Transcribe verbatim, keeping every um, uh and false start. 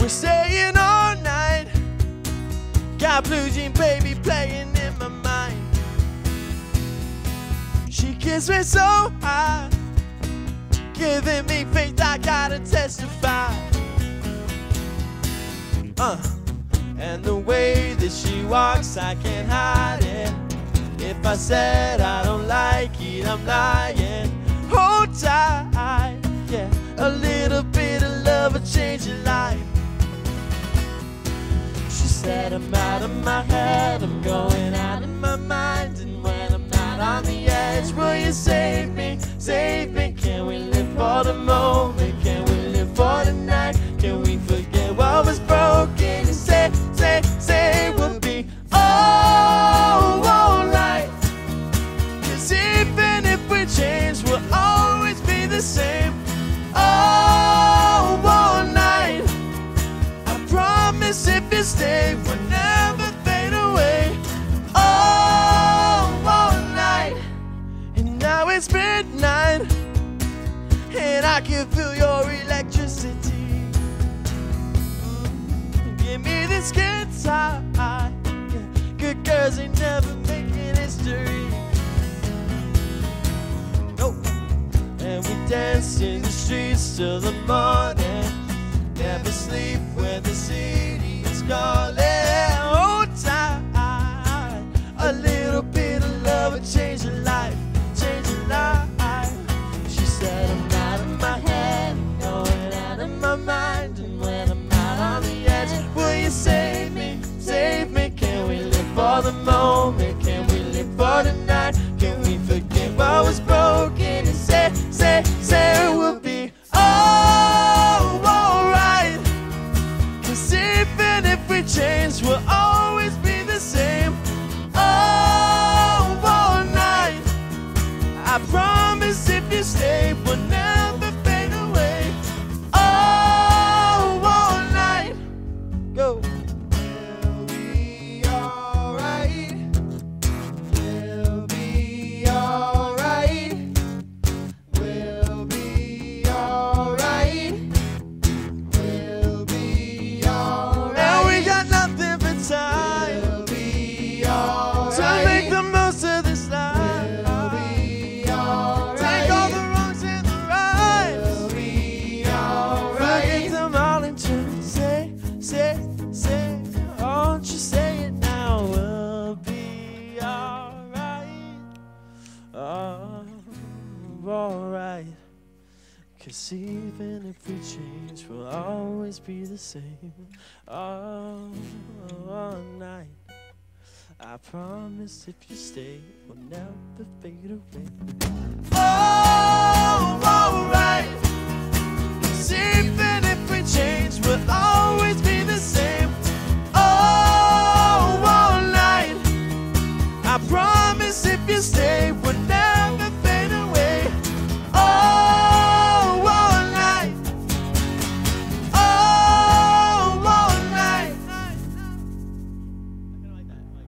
We're staying all night. Got Blue Jean Baby playing in my mind. She kissed me so hard, giving me faith, I gotta testify. Uh, and the way that she walks, I can't hide it. If I said I don't like it, I'm lying. Hold tight, yeah. A little bit of love will change your life. She said I'm out of my head, I'm going out of my mind. And when I'm not on the edge, will you save me, save me? Can we live for the moment? Can we live for the night? Can we forget what was broken? And say, say, say we'll be all alright. Cause even if we change, we'll always be the same. All, all night. I promise if you stay, we'll never fade away. All, all night. And now it's midnight, and I can feel your electricity. Mm, give me this guitar. Yeah. Good girls ain't never making history. Nope. And we dance in the streets till the morning. Never sleep when the city is calling. Hold tight. A little bit of love will change your life, change your life. She said I'm out of my head, I'm going out of my mind. And when I'm out on the edge, will you save me, save me? Can we live for the moment? Can we live for the night? Can we forget what was broken? And say, say, say we'll be all alright. Cause even if we change, we'll always be the same. All, all night. I promise if you stay, we'll never fade away. All, all night. Go. We'll be alright. We'll be alright. We'll be alright. We'll be alright. And we got nothing but time. We'll be alright. To make the most of this life. We'll be alright. Take all the wrongs and the rights. We'll be alright. Forget them all and just say, say, say. Won't you say it now? We'll be alright. Oh, alright. Cause even if we change, we'll always be the same. Oh, all night. I promise if you stay, we'll never fade away. Oh, all right.